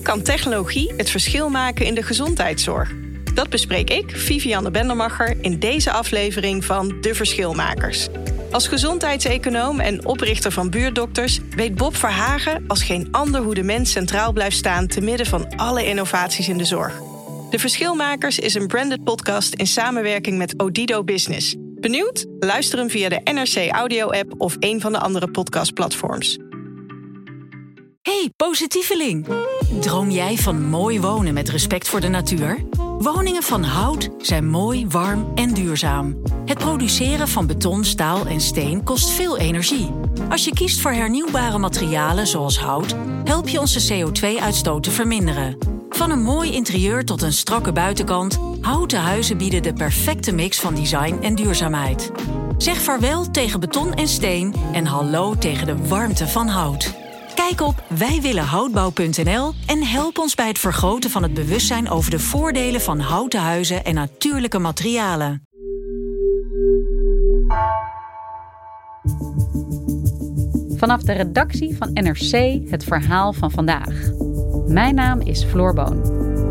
kan technologie het verschil maken in de gezondheidszorg? Dat bespreek ik, Vivianne Bendermacher, in deze aflevering van De Verschilmakers. Als gezondheidseconoom en oprichter van Buurtdokters weet Bob Verhagen als geen ander hoe de mens centraal blijft staan te midden van alle innovaties in de zorg. De Verschilmakers is een branded podcast in samenwerking met Odido Business. Benieuwd? Luister hem via de NRC Audio-app of een van de andere podcastplatforms. Hey, positieveling! Droom jij van mooi wonen met respect voor de natuur? Woningen van hout zijn mooi, warm en duurzaam. Het produceren van beton, staal en steen kost veel energie. Als je kiest voor hernieuwbare materialen zoals hout, help je onze CO2-uitstoot te verminderen. Van een mooi interieur tot een strakke buitenkant, houten huizen bieden de perfecte mix van design en duurzaamheid. Zeg vaarwel tegen beton en steen en hallo tegen de warmte van hout. Kijk op wijwillenhoutbouw.nl en help ons bij het vergroten van het bewustzijn over de voordelen van houten huizen en natuurlijke materialen. Vanaf de redactie van NRC het verhaal van vandaag. Mijn naam is Floor Boon.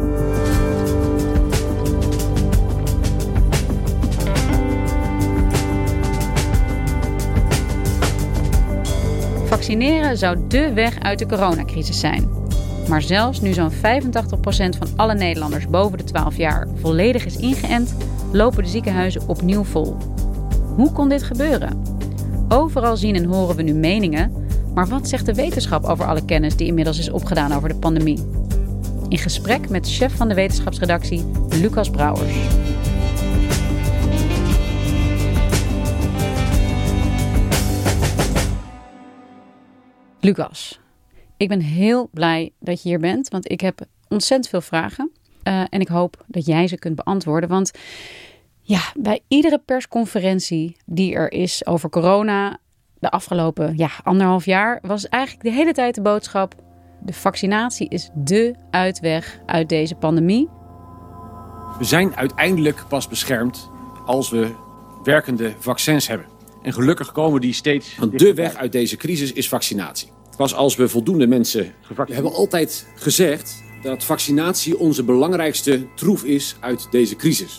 Vaccineren zou dé weg uit de coronacrisis zijn. Maar zelfs nu zo'n 85% van alle Nederlanders boven de 12 jaar volledig is ingeënt, lopen de ziekenhuizen opnieuw vol. Hoe kon dit gebeuren? Overal zien en horen we nu meningen, maar wat zegt de wetenschap over alle kennis die inmiddels is opgedaan over de pandemie? In gesprek met chef van de wetenschapsredactie, Lucas Brouwers. Lucas, ik ben heel blij dat je hier bent, want ik heb ontzettend veel vragen. En ik hoop dat jij ze kunt beantwoorden. Want ja, bij iedere persconferentie die er is over corona de afgelopen 1,5 jaar was eigenlijk de hele tijd de boodschap: de vaccinatie is dé uitweg uit deze pandemie. We zijn uiteindelijk pas beschermd als we werkende vaccins hebben. En gelukkig komen die steeds. Want de weg uit deze crisis is vaccinatie. Pas als we voldoende mensen gevaccineerd. We hebben altijd gezegd dat vaccinatie onze belangrijkste troef is uit deze crisis.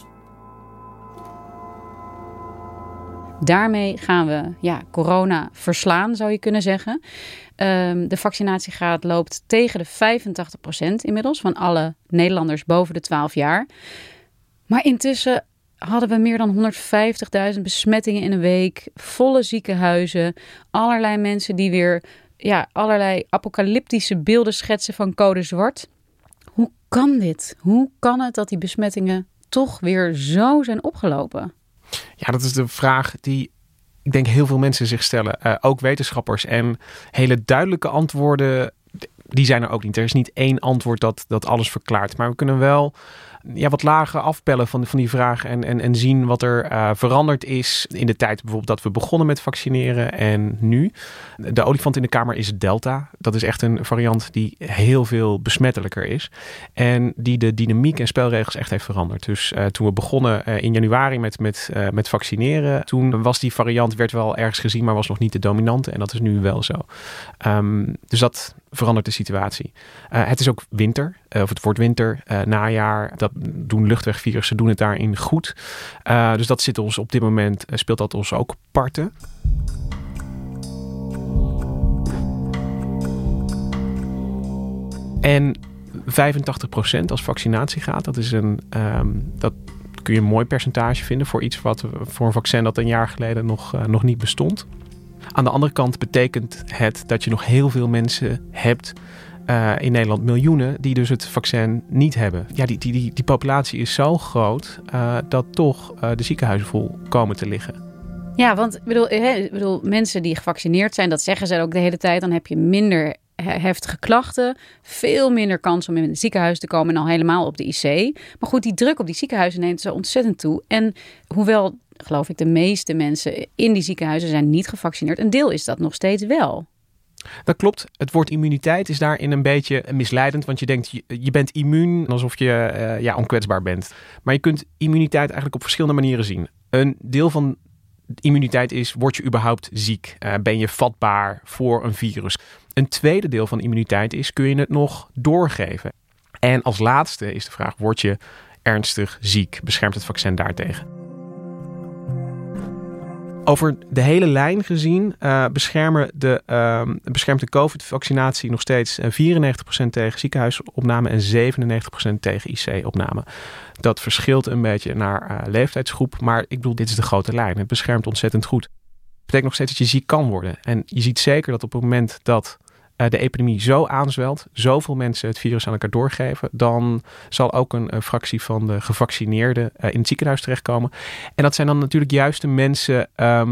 Daarmee gaan we corona verslaan, zou je kunnen zeggen. De vaccinatiegraad loopt tegen de 85% inmiddels van alle Nederlanders boven de 12 jaar. Maar intussen hadden we meer dan 150.000 besmettingen in een week, volle ziekenhuizen, allerlei mensen die weer allerlei apocalyptische beelden schetsen van code zwart. Hoe kan dit? Hoe kan het dat die besmettingen toch weer zo zijn opgelopen? Ja, dat is de vraag die ik denk heel veel mensen zich stellen. Ook wetenschappers. En hele duidelijke antwoorden, die zijn er ook niet. Er is niet één antwoord dat alles verklaart. Maar we kunnen wel wat lagen afpellen van die vraag en zien wat er veranderd is in de tijd bijvoorbeeld dat we begonnen met vaccineren en nu. De olifant in de kamer is Delta. Dat is echt een variant die heel veel besmettelijker is en die de dynamiek en spelregels echt heeft veranderd. Dus toen we begonnen in januari met vaccineren, toen was die variant, werd wel ergens gezien, maar was nog niet de dominante en dat is nu wel zo. Dus dat verandert de situatie. Het is ook winter, of het wordt winter, najaar. Dat doen luchtwegvirussen, doen het daarin goed. Dus dat zit ons op dit moment, speelt dat ons ook parten. En 85% als vaccinatie gaat, dat is dat kun je een mooi percentage vinden voor iets wat voor een vaccin dat een jaar geleden nog niet bestond. Aan de andere kant betekent het dat je nog heel veel mensen hebt, in Nederland miljoenen, die dus het vaccin niet hebben. Ja, die populatie is zo groot dat toch de ziekenhuizen vol komen te liggen. Ja, want ik bedoel, mensen die gevaccineerd zijn, dat zeggen ze ook de hele tijd, dan heb je minder heftige klachten, veel minder kans om in het ziekenhuis te komen en al helemaal op de IC. Maar goed, die druk op die ziekenhuizen neemt zo ontzettend toe. En hoewel, geloof ik, de meeste mensen in die ziekenhuizen zijn niet gevaccineerd, een deel is dat nog steeds wel. Dat klopt. Het woord immuniteit is daarin een beetje misleidend. Want je denkt, je bent immuun alsof je onkwetsbaar bent. Maar je kunt immuniteit eigenlijk op verschillende manieren zien. Een deel van immuniteit is, word je überhaupt ziek? Ben je vatbaar voor een virus? Een tweede deel van immuniteit is, kun je het nog doorgeven? En als laatste is de vraag, word je ernstig ziek? Beschermt het vaccin daartegen? Over de hele lijn gezien beschermt de COVID-vaccinatie nog steeds 94% tegen ziekenhuisopname en 97% tegen IC-opname. Dat verschilt een beetje naar leeftijdsgroep, maar ik bedoel, dit is de grote lijn. Het beschermt ontzettend goed. Dat betekent nog steeds dat je ziek kan worden. En je ziet zeker dat op het moment dat de epidemie zo aanzwelt, zoveel mensen het virus aan elkaar doorgeven, dan zal ook een fractie van de gevaccineerden in het ziekenhuis terechtkomen. En dat zijn dan natuurlijk juist de mensen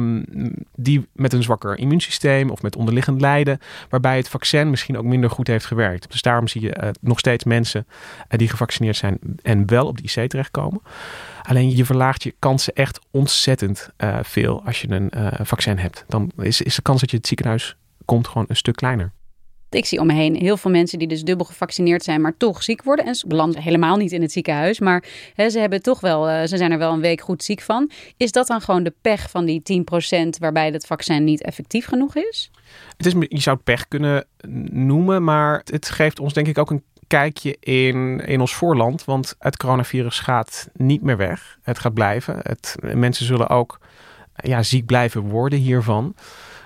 die met een zwakker immuunsysteem of met onderliggend lijden, waarbij het vaccin misschien ook minder goed heeft gewerkt. Dus daarom zie je nog steeds mensen die gevaccineerd zijn en wel op de IC terechtkomen. Alleen je verlaagt je kansen echt ontzettend veel als je een vaccin hebt. Dan is de kans dat je het ziekenhuis komt gewoon een stuk kleiner. Ik zie om me heen heel veel mensen die dus dubbel gevaccineerd zijn, maar toch ziek worden. En ze belanden helemaal niet in het ziekenhuis. Maar ze zijn er wel een week goed ziek van. Is dat dan gewoon de pech van die 10% waarbij het vaccin niet effectief genoeg is? Je zou het pech kunnen noemen, maar het geeft ons denk ik ook een kijkje in ons voorland. Want het coronavirus gaat niet meer weg. Het gaat blijven. Mensen zullen ook ziek blijven worden hiervan.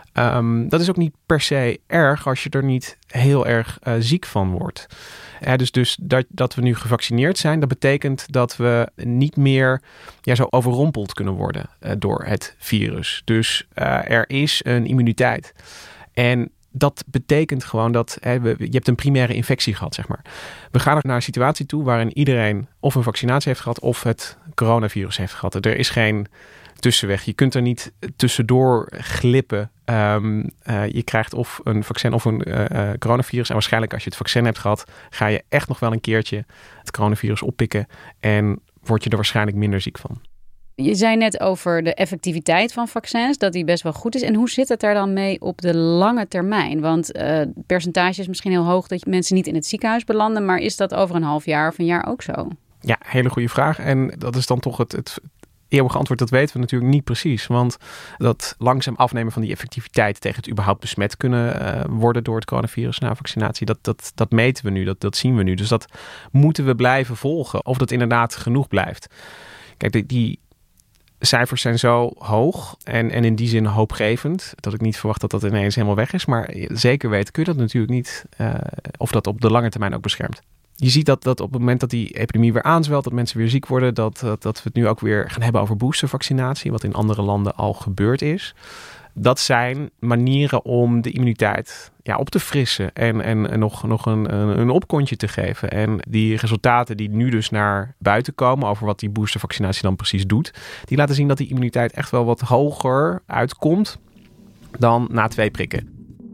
Dat is ook niet per se erg als je er niet heel erg ziek van wordt. Dus dat we nu gevaccineerd zijn, dat betekent dat we niet meer zo overrompeld kunnen worden door het virus. Dus er is een immuniteit. En dat betekent gewoon dat je hebt een primaire infectie gehad, zeg maar. We gaan naar een situatie toe waarin iedereen of een vaccinatie heeft gehad of het coronavirus heeft gehad. Er is geen tussenweg. Je kunt er niet tussendoor glippen. Je krijgt of een vaccin of een coronavirus. En waarschijnlijk als je het vaccin hebt gehad, ga je echt nog wel een keertje het coronavirus oppikken. En word je er waarschijnlijk minder ziek van. Je zei net over de effectiviteit van vaccins, dat die best wel goed is. En hoe zit het daar dan mee op de lange termijn? Want het percentage is misschien heel hoog dat mensen niet in het ziekenhuis belanden. Maar is dat over een half jaar of een jaar ook zo? Ja, hele goede vraag. En dat is dan toch het eeuwige antwoord, dat weten we natuurlijk niet precies. Want dat langzaam afnemen van die effectiviteit tegen het überhaupt besmet kunnen worden door het coronavirus na vaccinatie, dat meten we nu, dat zien we nu. Dus dat moeten we blijven volgen, of dat inderdaad genoeg blijft. Kijk, die cijfers zijn zo hoog en in die zin hoopgevend, dat ik niet verwacht dat dat ineens helemaal weg is. Maar zeker weten kun je dat natuurlijk niet, of dat op de lange termijn ook beschermt. Je ziet dat op het moment dat die epidemie weer aanzwelt, dat mensen weer ziek worden, dat we het nu ook weer gaan hebben over boostervaccinatie, wat in andere landen al gebeurd is. Dat zijn manieren om de immuniteit op te frissen en nog een opkontje te geven. En die resultaten die nu dus naar buiten komen over wat die boostervaccinatie dan precies doet, die laten zien dat die immuniteit echt wel wat hoger uitkomt dan na 2 prikken.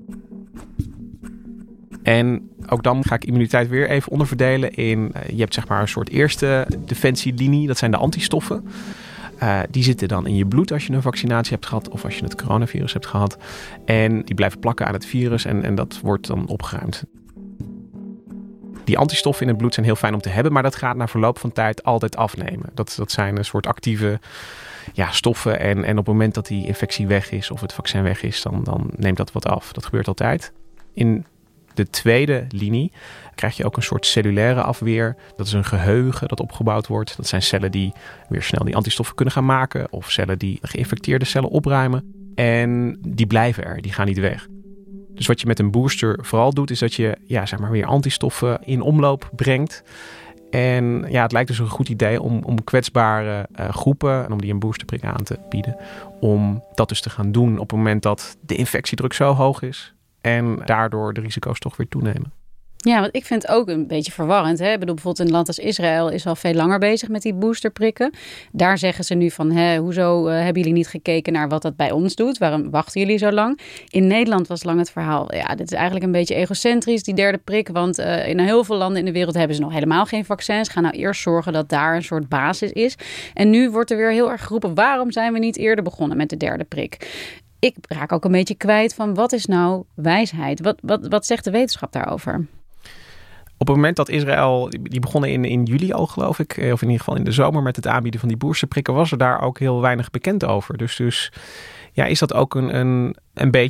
En ook dan ga ik immuniteit weer even onderverdelen in, je hebt zeg maar een soort eerste defensielinie, dat zijn de antistoffen. Die zitten dan in je bloed als je een vaccinatie hebt gehad of als je het coronavirus hebt gehad. En die blijven plakken aan het virus en dat wordt dan opgeruimd. Die antistoffen in het bloed zijn heel fijn om te hebben, maar dat gaat na verloop van tijd altijd afnemen. Dat zijn een soort actieve stoffen en op het moment dat die infectie weg is of het vaccin weg is, dan neemt dat wat af. Dat gebeurt altijd. In de tweede linie krijg je ook een soort cellulaire afweer. Dat is een geheugen dat opgebouwd wordt. Dat zijn cellen die weer snel die antistoffen kunnen gaan maken. Of cellen die geïnfecteerde cellen opruimen. En die blijven er, die gaan niet weg. Dus wat je met een booster vooral doet, is dat je weer antistoffen in omloop brengt. En het lijkt dus een goed idee om kwetsbare groepen en om die een boosterprik aan te bieden. Om dat dus te gaan doen op het moment dat de infectiedruk zo hoog is. En daardoor de risico's toch weer toenemen. Ja, want ik vind het ook een beetje verwarrend. Hè? Ik bedoel, bijvoorbeeld een land als Israël is al veel langer bezig met die boosterprikken. Daar zeggen ze nu van, hoezo hebben jullie niet gekeken naar wat dat bij ons doet? Waarom wachten jullie zo lang? In Nederland was lang het verhaal, dit is eigenlijk een beetje egocentrisch, die derde prik. Want in heel veel landen in de wereld hebben ze nog helemaal geen vaccins. Ga nou eerst zorgen dat daar een soort basis is. En nu wordt er weer heel erg geroepen, waarom zijn we niet eerder begonnen met de derde prik? Ik raak ook een beetje kwijt van wat is nou wijsheid? Wat zegt de wetenschap daarover? Op het moment dat Israël, die begonnen in juli al geloof ik, of in ieder geval in de zomer met het aanbieden van die boosterprikken, was er daar ook heel weinig bekend over. Dus is dat ook een beetje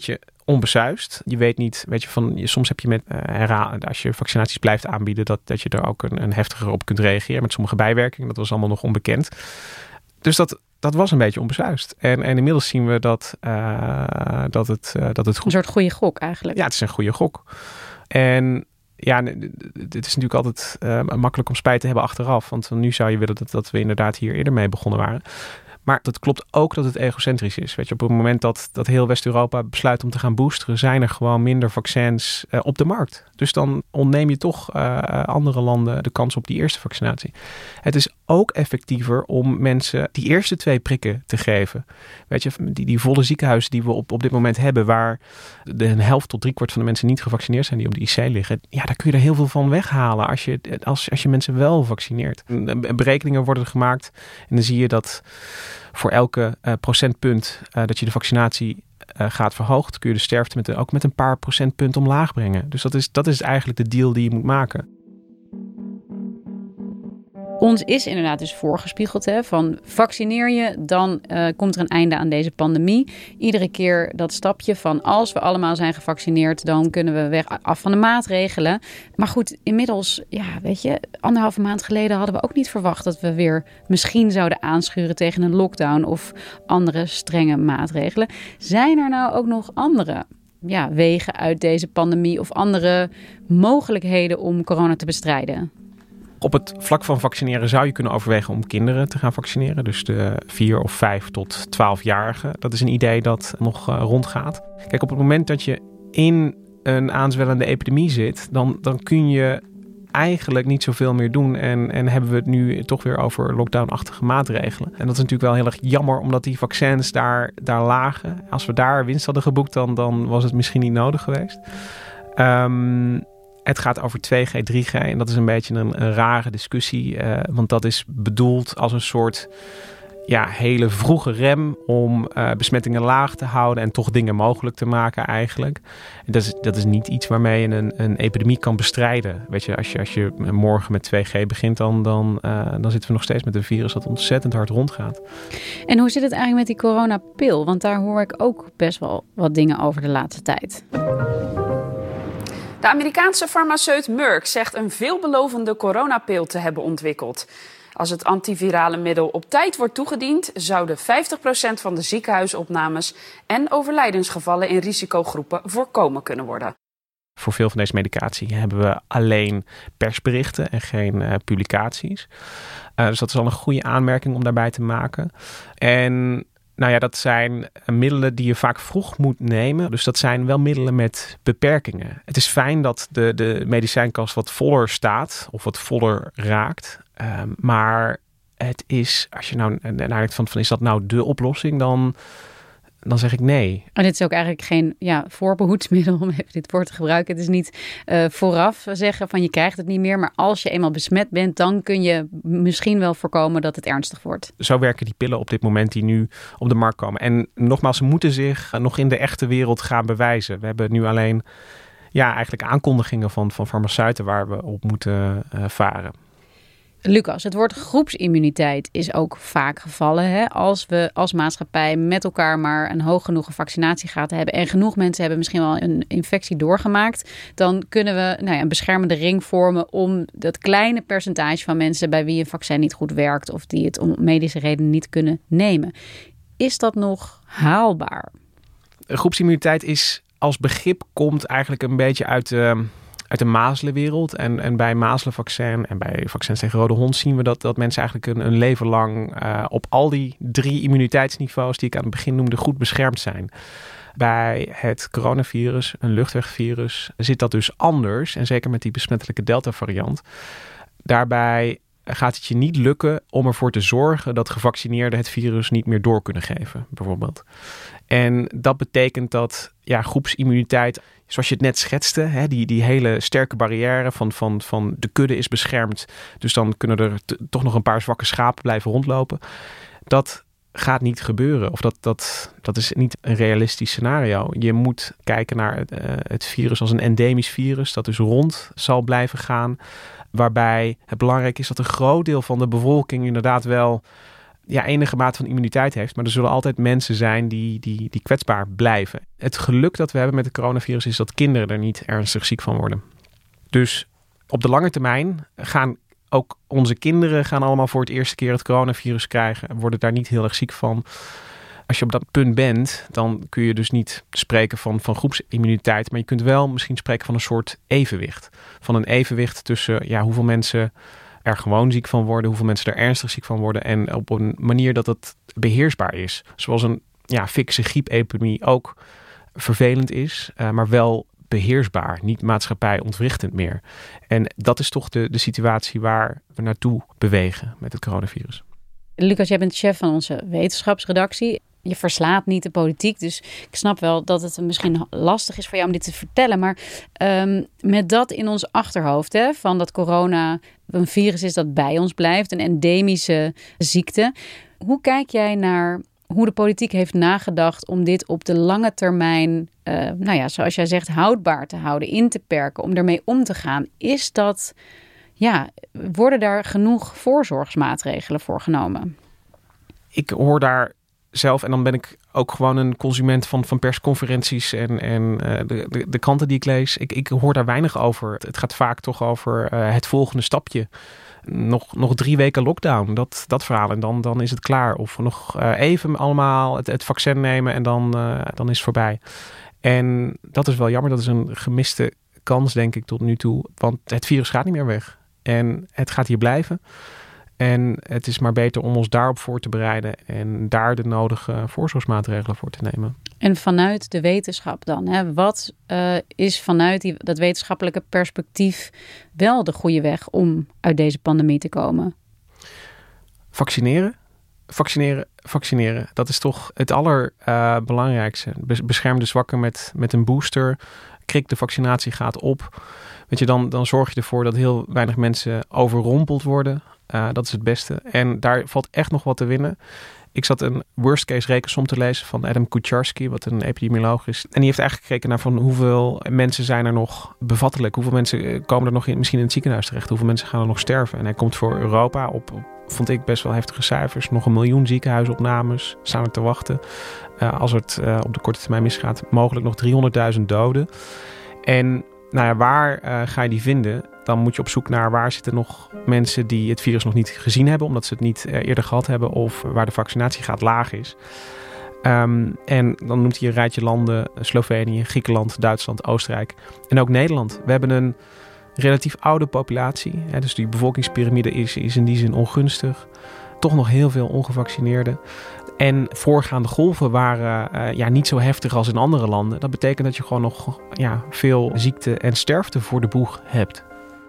onbesuisd. Je weet niet, soms heb je met als je vaccinaties blijft aanbieden, dat je er ook een heftiger op kunt reageren met sommige bijwerkingen. Dat was allemaal nog onbekend. Dus dat was een beetje onbesuisd. En inmiddels zien we dat het goed is. Een soort goede gok eigenlijk. Ja, het is een goede gok. En ja, het is natuurlijk altijd makkelijk om spijt te hebben achteraf. Want nu zou je willen dat we inderdaad hier eerder mee begonnen waren. Maar dat klopt ook dat het egocentrisch is. Weet je, op het moment dat heel West-Europa besluit om te gaan boosteren, zijn er gewoon minder vaccins op de markt. Dus dan ontneem je toch andere landen de kans op die eerste vaccinatie. Het is ook effectiever om mensen die eerste 2 prikken te geven. Weet je, die volle ziekenhuizen die we op dit moment hebben, waar een helft tot 3/4 van de mensen niet gevaccineerd zijn die op de IC liggen. Ja, daar kun je er heel veel van weghalen als je mensen wel vaccineert. Berekeningen worden gemaakt en dan zie je dat voor elke procentpunt dat je de vaccinatie gaat verhogen, kun je de sterfte ook met een paar procentpunt omlaag brengen. Dus dat is eigenlijk de deal die je moet maken. Ons is inderdaad dus voorgespiegeld van vaccineer je, dan komt er een einde aan deze pandemie. Iedere keer dat stapje van als we allemaal zijn gevaccineerd, dan kunnen we af van de maatregelen. Maar goed, inmiddels, weet je, 1,5 maand geleden hadden we ook niet verwacht dat we weer misschien zouden aanschuren tegen een lockdown of andere strenge maatregelen. Zijn er nou ook nog andere wegen uit deze pandemie of andere mogelijkheden om corona te bestrijden? Op het vlak van vaccineren zou je kunnen overwegen om kinderen te gaan vaccineren. Dus de 4 of 5 tot 12-jarigen. Dat is een idee dat nog rondgaat. Kijk, op het moment dat je in een aanzwellende epidemie zit, dan kun je eigenlijk niet zoveel meer doen. En hebben we het nu toch weer over lockdown-achtige maatregelen. En dat is natuurlijk wel heel erg jammer, omdat die vaccins daar lagen. Als we daar winst hadden geboekt, dan was het misschien niet nodig geweest. Het gaat over 2G, 3G en dat is een beetje een rare discussie. Want dat is bedoeld als een soort hele vroege rem om besmettingen laag te houden en toch dingen mogelijk te maken eigenlijk. En dat is niet iets waarmee je een epidemie kan bestrijden. Weet je, als je morgen met 2G begint, dan zitten we nog steeds met een virus dat ontzettend hard rondgaat. En hoe zit het eigenlijk met die coronapil? Want daar hoor ik ook best wel wat dingen over de laatste tijd. De Amerikaanse farmaceut Merck zegt een veelbelovende coronapil te hebben ontwikkeld. Als het antivirale middel op tijd wordt toegediend, zouden 50% van de ziekenhuisopnames en overlijdensgevallen in risicogroepen voorkomen kunnen worden. Voor veel van deze medicatie hebben we alleen persberichten en geen publicaties. Dus dat is al een goede aanmerking om daarbij te maken. En dat zijn middelen die je vaak vroeg moet nemen. Dus dat zijn wel middelen met beperkingen. Het is fijn dat de medicijnkast wat voller staat of wat voller raakt. Maar het is, als je nou nadenkt van is dat nou de oplossing, dan zeg ik nee. En dit is ook eigenlijk geen voorbehoedsmiddel, om even dit woord te gebruiken. Het is niet vooraf zeggen van je krijgt het niet meer. Maar als je eenmaal besmet bent, dan kun je misschien wel voorkomen dat het ernstig wordt. Zo werken die pillen op dit moment die nu op de markt komen. En nogmaals, ze moeten zich nog in de echte wereld gaan bewijzen. We hebben nu alleen eigenlijk aankondigingen van farmaceuten waar we op moeten varen. Lucas, het woord groepsimmuniteit is ook vaak gevallen. Hè? Als we als maatschappij met elkaar maar een hoog genoeg vaccinatiegraad hebben en genoeg mensen hebben misschien wel een infectie doorgemaakt, dan kunnen we een beschermende ring vormen om dat kleine percentage van mensen bij wie een vaccin niet goed werkt of die het om medische redenen niet kunnen nemen. Is dat nog haalbaar? Groepsimmuniteit is als begrip komt eigenlijk een beetje uit de mazelenwereld. En bij mazelenvaccin en bij vaccins tegen rode hond zien we dat mensen eigenlijk een leven lang op al die 3 immuniteitsniveaus die ik aan het begin noemde goed beschermd zijn. Bij het coronavirus, een luchtwegvirus, zit dat dus anders. En zeker met die besmettelijke Delta-variant. Daarbij gaat het je niet lukken om ervoor te zorgen dat gevaccineerden het virus niet meer door kunnen geven, bijvoorbeeld. En dat betekent dat groepsimmuniteit, zoals je het net schetste, die hele sterke barrière van de kudde is beschermd. Dus dan kunnen er toch nog een paar zwakke schapen blijven rondlopen. Dat gaat niet gebeuren. Of dat is niet een realistisch scenario. Je moet kijken naar het virus als een endemisch virus dat dus rond zal blijven gaan. Waarbij het belangrijk is dat een groot deel van de bevolking inderdaad wel enige mate van immuniteit heeft. Maar er zullen altijd mensen zijn die kwetsbaar blijven. Het geluk dat we hebben met het coronavirus is dat kinderen er niet ernstig ziek van worden. Dus op de lange termijn gaan ook onze kinderen allemaal voor het eerste keer het coronavirus krijgen en worden daar niet heel erg ziek van. Als je op dat punt bent, dan kun je dus niet spreken van groepsimmuniteit. Maar je kunt wel misschien spreken van een soort evenwicht. Van een evenwicht tussen hoeveel mensen er gewoon ziek van worden, hoeveel mensen er ernstig ziek van worden. En op een manier dat het beheersbaar is. Zoals een fikse griepepidemie ook vervelend is, maar wel beheersbaar. Niet maatschappij-ontwrichtend meer. En dat is toch de situatie waar we naartoe bewegen met het coronavirus. Lucas, jij bent chef van onze wetenschapsredactie. Je verslaat niet de politiek, dus ik snap wel dat het misschien lastig is voor jou om dit te vertellen. Maar met dat in ons achterhoofd, van dat corona een virus is dat bij ons blijft, een endemische ziekte. Hoe kijk jij naar hoe de politiek heeft nagedacht om dit op de lange termijn, zoals jij zegt, houdbaar te houden, in te perken, om ermee om te gaan? Is dat, worden daar genoeg voorzorgsmaatregelen voor genomen? Ik hoor daar zelf, en dan ben ik ook gewoon een consument van persconferenties en de kranten die ik lees. Ik hoor daar weinig over. Het gaat vaak toch over het volgende stapje. Nog 3 weken lockdown, dat verhaal. En dan is het klaar. Of nog even allemaal het vaccin nemen en dan is het voorbij. En dat is wel jammer. Dat is een gemiste kans, denk ik, tot nu toe. Want het virus gaat niet meer weg. En het gaat hier blijven. En het is maar beter om ons daarop voor te bereiden en daar de nodige voorzorgsmaatregelen voor te nemen. En vanuit de wetenschap dan? Wat is vanuit dat wetenschappelijke perspectief wel de goede weg om uit deze pandemie te komen? Vaccineren. Dat is toch het allerbelangrijkste. Bescherm de zwakken met een booster. Krik de vaccinatiegraad op. Dan zorg je ervoor dat heel weinig mensen overrompeld worden. Dat is het beste. En daar valt echt nog wat te winnen. Ik zat een worst case rekensom te lezen van Adam Kucharski, wat een epidemioloog is. En die heeft eigenlijk gekeken naar van hoeveel mensen zijn er nog bevattelijk. Hoeveel mensen komen er nog misschien in het ziekenhuis terecht. Hoeveel mensen gaan er nog sterven. En hij komt voor Europa op vond ik best wel heftige cijfers. Nog 1 miljoen ziekenhuisopnames staan er te wachten. Als het op de korte termijn misgaat, mogelijk nog 300.000 doden. En waar ga je die vinden? Dan moet je op zoek naar waar zitten nog mensen die het virus nog niet gezien hebben, omdat ze het niet eerder gehad hebben, of waar de vaccinatiegraad laag is. En dan noemt hij een rijtje landen: Slovenië, Griekenland, Duitsland, Oostenrijk en ook Nederland. We hebben een relatief oude populatie. Dus die bevolkingspyramide is in die zin ongunstig. Toch nog heel veel ongevaccineerden. En voorgaande golven waren niet zo heftig als in andere landen. Dat betekent dat je gewoon nog veel ziekte en sterfte voor de boeg hebt.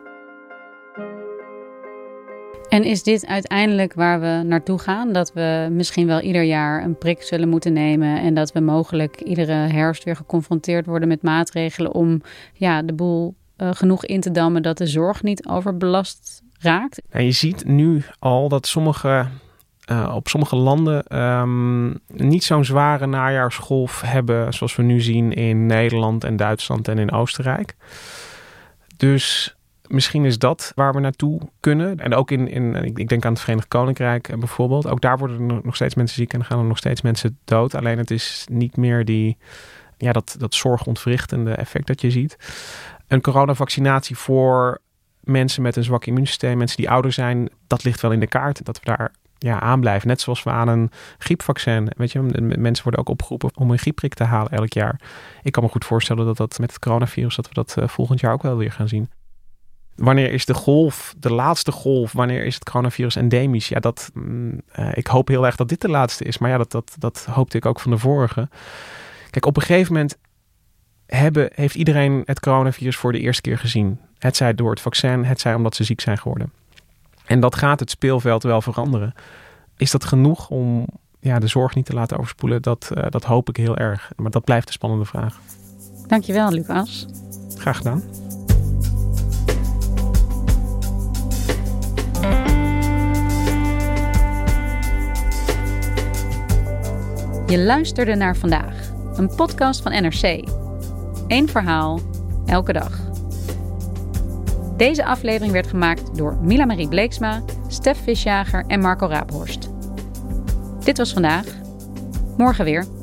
En is dit uiteindelijk waar we naartoe gaan? Dat we misschien wel ieder jaar een prik zullen moeten nemen en dat we mogelijk iedere herfst weer geconfronteerd worden met maatregelen om de boel genoeg in te dammen dat de zorg niet overbelast raakt? En je ziet nu al dat op sommige landen niet zo'n zware najaarsgolf hebben zoals we nu zien in Nederland en Duitsland en in Oostenrijk. Dus misschien is dat waar we naartoe kunnen. En ook ik denk aan het Verenigd Koninkrijk bijvoorbeeld. Ook daar worden er nog steeds mensen ziek en gaan er nog steeds mensen dood. Alleen het is niet meer dat zorgontwrichtende effect dat je ziet. Een coronavaccinatie voor mensen met een zwak immuunsysteem, mensen die ouder zijn, dat ligt wel in de kaart. Dat we daar aanblijven. Net zoals we aan een griepvaccin. Mensen worden ook opgeroepen om een griepprik te halen elk jaar. Ik kan me goed voorstellen dat met het coronavirus dat we dat volgend jaar ook wel weer gaan zien. Wanneer is de laatste golf, wanneer is het coronavirus endemisch? Ik hoop heel erg dat dit de laatste is. Maar dat hoopte ik ook van de vorige. Kijk, op een gegeven moment heeft iedereen het coronavirus voor de eerste keer gezien. Hetzij door het vaccin, hetzij omdat ze ziek zijn geworden. En dat gaat het speelveld wel veranderen. Is dat genoeg om de zorg niet te laten overspoelen? Dat hoop ik heel erg. Maar dat blijft een spannende vraag. Dankjewel, Lucas. Graag gedaan. Je luisterde naar Vandaag, een podcast van NRC. 1 verhaal, elke dag. Deze aflevering werd gemaakt door Mila Marie Bleeksma, Stef Visjager en Marco Raaphorst. Dit was vandaag. Morgen weer.